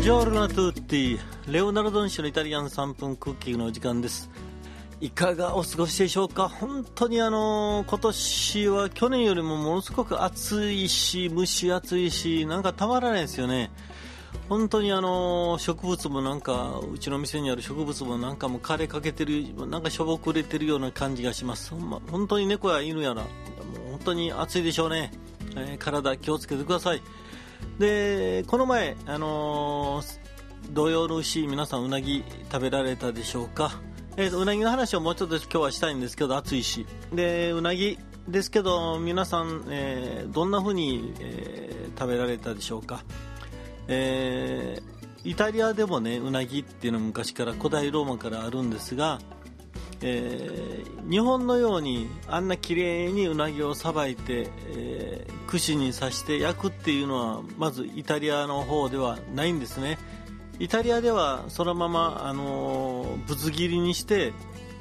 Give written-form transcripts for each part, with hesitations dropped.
ジョルノトゥッティ、レオナルドン氏のイタリアン3分クッキングのお時間です。いかがお過ごしでしょうか。本当に今年は去年よりもものすごく暑いし、蒸し暑いし、なんかたまらないですよね。本当に植物もなんか、うちの店にある植物もなんかもう枯れかけてる、なんかしょぼくれてるような感じがします。本当に猫や犬やら、もう本当に暑いでしょうね。体気をつけてください。で、この前、土曜の牛、皆さんうなぎ食べられたでしょうか。うなぎの話をもうちょっと今日はしたいんですけど、暑いし。で、うなぎですけど、皆さん、どんな風に、食べられたでしょうか。イタリアでもね、うなぎっていうのは昔から古代ローマからあるんですが、日本のようにあんな綺麗にうなぎをさばいて、串に刺して焼くっていうのはまずイタリアの方ではないんですね。イタリアではそのまま、ぶつ切りにして、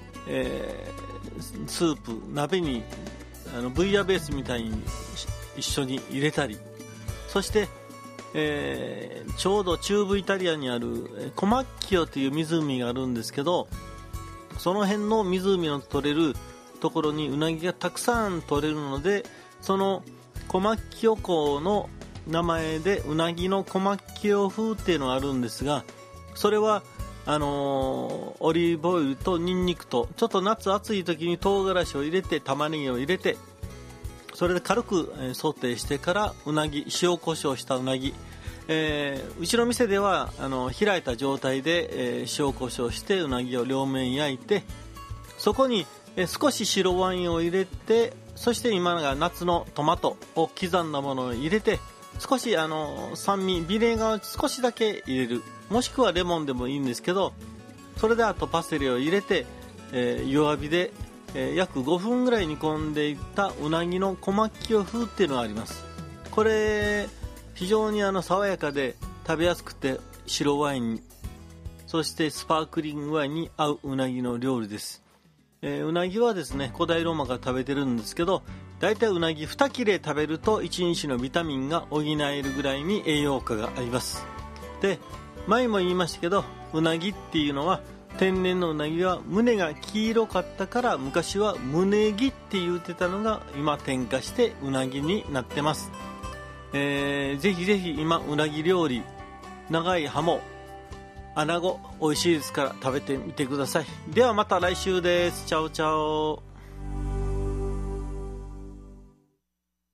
スープ鍋にブイヤベースみたいに一緒に入れたり、そして、ちょうど中部イタリアにあるコマッキオという湖があるんですけど、その辺の湖の取れるところにうなぎがたくさん取れるので、そのコマッキオ港の名前でうなぎのコマッキオ風っていうのがあるんですが、それはオリーブオイルとニンニクと、ちょっと夏暑い時に唐辛子を入れて玉ねぎを入れて、それで軽くソテーしてからうなぎ、塩コショウしたうなぎ、うちの店では開いた状態で、塩コショウしてうなぎを両面焼いて、そこに、少し白ワインを入れて、そして今が夏のトマトを刻んだものを入れて、少し酸味、ビネガーを少しだけ入れる、もしくはレモンでもいいんですけど、それであとパセリを入れて、弱火で、約5分ぐらい煮込んでいったうなぎのコマッキオ風っていうのがあります。これ非常に爽やかで食べやすくて、白ワイン、そしてスパークリングワインに合ううなぎの料理です。うなぎはですね、古代ローマから食べてるんですけど、だいたいうなぎ2切れ食べると1日のビタミンが補えるぐらいに栄養価があります。で、前も言いましたけど、うなぎっていうのは、天然のうなぎは胸が黄色かったから、昔は胸ぎって言ってたのが今転化してうなぎになってます。ぜひぜひ今うなぎ料理、長いハモ、アナゴ美味しいですから食べてみてください。ではまた来週です。チャオチャオ。